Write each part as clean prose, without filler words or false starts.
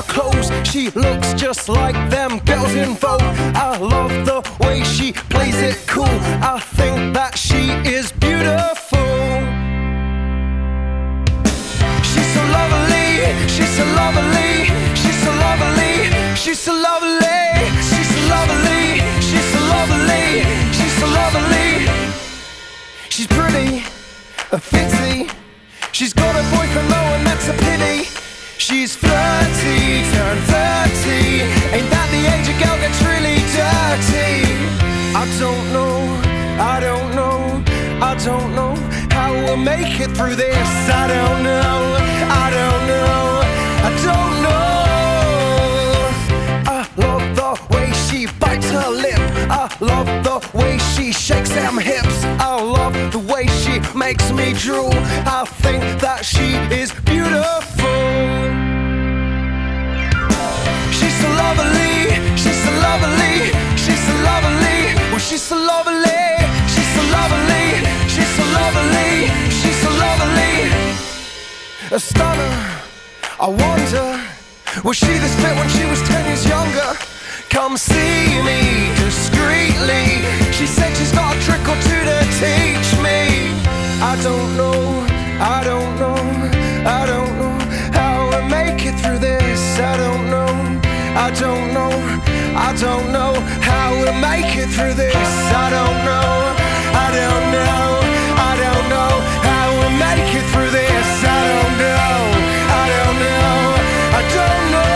her clothes, she looks just like them girls in Vogue. I love the way she plays it cool. I think that she is beautiful. She's so lovely, she's so lovely, she's so lovely, she's so lovely, she's so lovely, she's so lovely, she's so lovely. She's pretty, fitzy. She's got a boyfriend though, and that's a pity. She's flirty, turned dirty. Ain't that the age a girl gets really dirty? I don't know, I don't know, I don't know how we'll make it through this. I don't know, I don't know, I don't know. I love the way she bites her lip. I love the way she shakes them hips. I love the way she makes me drool. I think that she is beautiful. She's so lovely, she's so lovely, she's so lovely. Well, she's so lovely, she's so lovely, she's so lovely, she's so lovely. A stunner, I wonder, was she this fit when she was 10 years younger? Come see me discreetly. She said she's got a trick or two to teach me. I don't know, I don't know, I don't know how we'll make it through this. I don't know, I don't know, I don't know how we'll make it through this. I don't know, I don't know, I don't know how we'll make it through this. I don't know, I don't know, I don't know.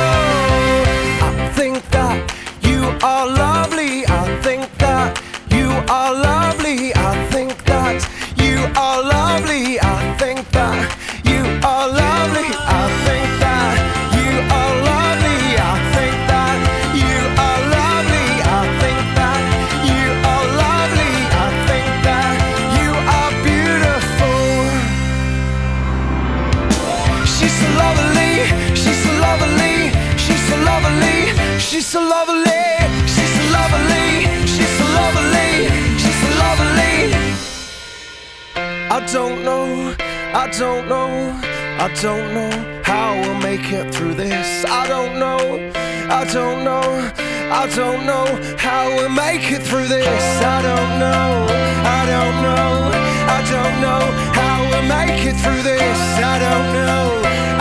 I think that you are lovely. I think that you are lovely. I think that you are lovely. I think that you are lovely. I think that you are lovely. I think that you are lovely. I think that you are lovely. I think that you are beautiful. She's so lovely. She's so lovely. She's so lovely. She's so lovely. She's so lovely. She's so lovely. She's so lovely. I don't know, I don't know, I don't know how we'll make it through this. I don't know, I don't know, I don't know how we'll make it through this. I don't know, I don't know, I don't know how we'll make it through this. I don't know,